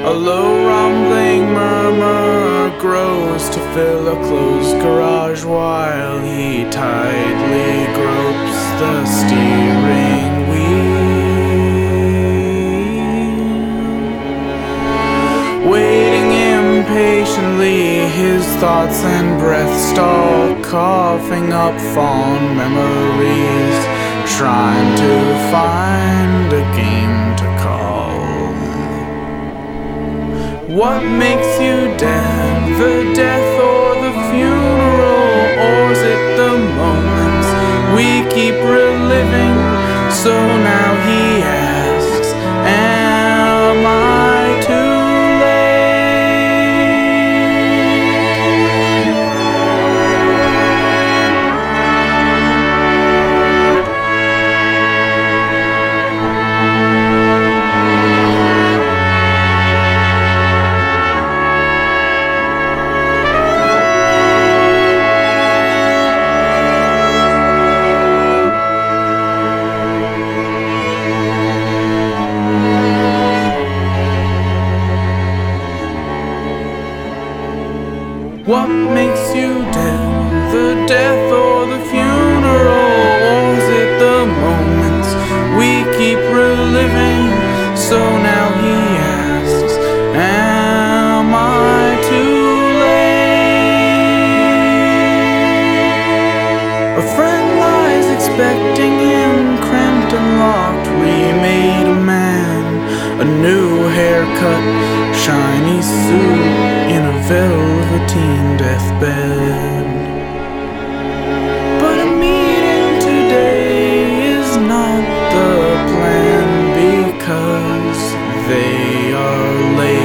A low rumbling murmur grows to fill a closed garage while he tightly gropes the steering wheel. Waiting impatiently, his thoughts and breath stall, coughing up fond memories, trying to find a game to call. What makes you dead? The death or the funeral? Or is it the moments we keep reliving? So now he asks, am I too What makes you dead? The death or the funeral? Or is it the moments we keep reliving? So now he asks, am I too late? A friend lies expecting him, cramped and locked, remade man. A new haircut, shiny suit, in a velveteen deathbed. But a meeting today is not the plan, because they are late.